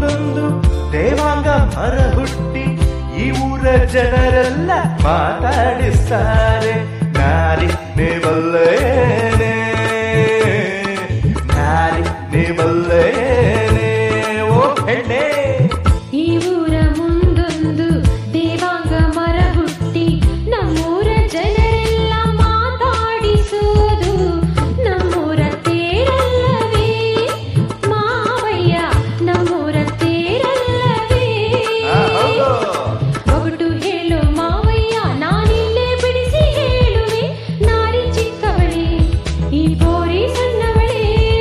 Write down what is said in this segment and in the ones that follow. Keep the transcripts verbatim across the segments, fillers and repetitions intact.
ಮುಂದೊಂದು ದೇವಾಂಗ ಮರ ಹುಟ್ಟಿ ಈ ಊರ ಜನರೆಲ್ಲ ಮಾತಾಡಿಸ್ತಾರೆ. ನಾರಿ ನೀ ಬಲ್ಲೇನೆ, ನಾರಿ ನೀ ಬಲ್ಲೇನೆ ಓ ಹೆಣ್ಣೆ. ಈ ಊರ ಮುಂದೊಂದು ದೇವಾಂಗ ಮರ ಹುಟ್ಟಿ ನಮ್ಮೂರ ಜನರೆಲ್ಲ ಮಾತಾಡಿಸೋದು ನಮ್ಮೂರ ತೇರಲ್ಲವೇ ಮಾವಯ್ಯ, ನಮ್ಮೂರ ತೇರಲ್ಲವೇ. ಒಗಟು ಹೇಳು ಮಾವಯ್ಯ, ನಾನಿಲ್ಲೇ ಬಿಡಿಸಿ ಹೇಳುವೆ. ನಾರಿ ಚಿಕ್ಕವಳೆ, ಈ ಬೋರಿ ಸಣ್ಣವಳೆ.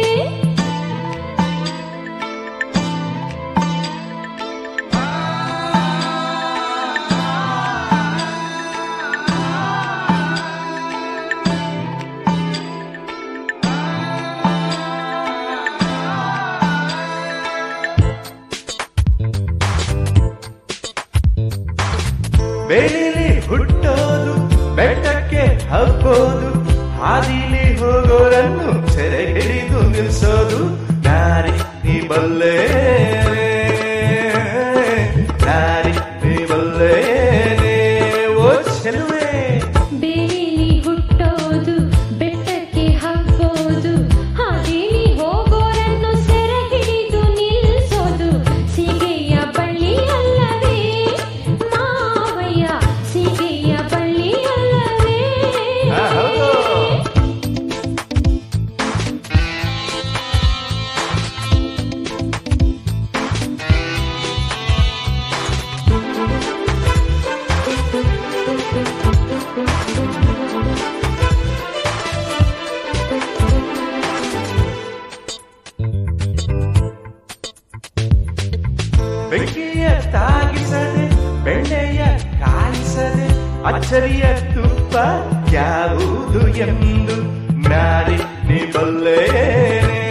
ಬೇಲಿಲಿ ಹುಟ್ಟೋದು ಬೆಟ್ಟಕ್ಕೆ ಹಬ್ಬೋದು, ಹಾದಿಲಿ ಹೋಗೋರನ್ನು ಸೆರೆ ಹಿಡಿದು ನಿಲ್ಸೋದು. ನಾರಿ ನೀ ಬಲ್ಲೇನೆ, ನಾರಿ ನೀ ಬಲ್ಲೇನೆ ಓ ಚೆಲುವೆ. ಬೇಲಿ ಹುಟ್ಟೋದು ಬೆಟ್ಟಕ್ಕೆ ಹಬ್ಬೋದು, ಹಾದಿಲಿ ಹೋಗೋರನ್ನು ಸೆರೆ ಹಿಡಿದು ನಿಲ್ಸೋದು. ಸೀಗೆಯ ಬಳ್ಳಿ ಅಲ್ಲವೇ ಮಾವಯ್ಯ, ಸೀಗೆಯ ಬಳ್ಳಿ ಅಲ್ಲವೇ. ಬೆಂಕಿಯ ತಾಗಿಸದೆ ಬೆಣ್ಣೆಯ ಕಾಯಿಸದೆ ಅಚ್ಚರಿಯ ತುಪ್ಪ ಯಾವುದು ಎಂದು ನಾರಿ ನೀ ಬಲ್ಲೇನೆ.